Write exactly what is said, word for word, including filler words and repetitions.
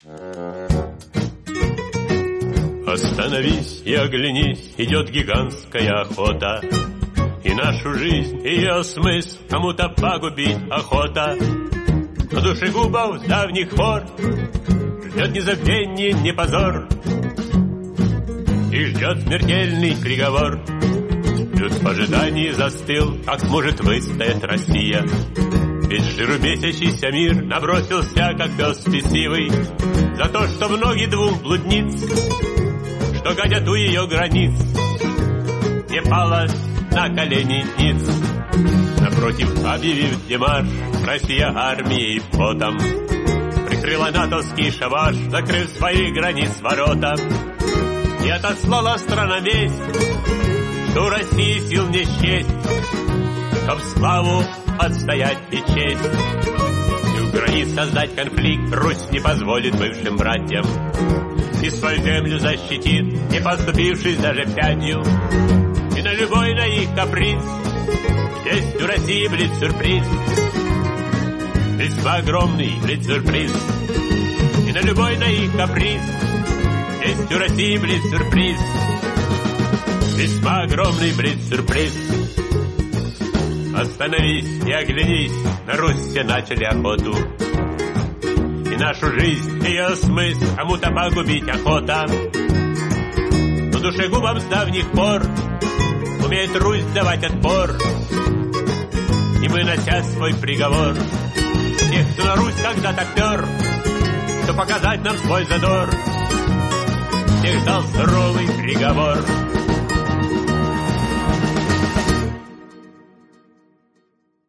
Остановись и оглянись, идет гигантская охота, и нашу жизнь, ее смысл кому-то погубить охота. На душегубов с давних пор ждет ни забвенье, ни позор, и ждет смертельный приговор. Люд в ожидании застыл, как сможет выстоять Россия. Весь жиру бесящийся мир набросился, как пес спесивый, за то, что в ноги двух блудниц, что гадят у ее границ, не пала на колени ниц. Напротив, объявив демарш, Россия армией и флотом прикрыла натовский шабаш, закрыв своих границ ворота, и отослала странам весть, что у России сил не счесть, чтоб славу отстоять и честь. И у границ создать конфликт Русь не позволит бывшим братьям, и свою землю защитит, не поступившись даже пятью. И на любой на их каприз есть у России блиц-сюрприз, весьма огромный блиц-сюрприз. И на любой на их каприз есть у России блиц-сюрприз, весьма огромный блиц-сюрприз. Остановись и оглянись, на Русь все начали охоту, и нашу жизнь, ее смысл кому-то погубить охота. Но душегубам с давних пор умеет Русь давать отпор, и мы, нося свой приговор, тех, кто на Русь когда-то пер, что показать нам свой задор, тех ждал суровый приговор.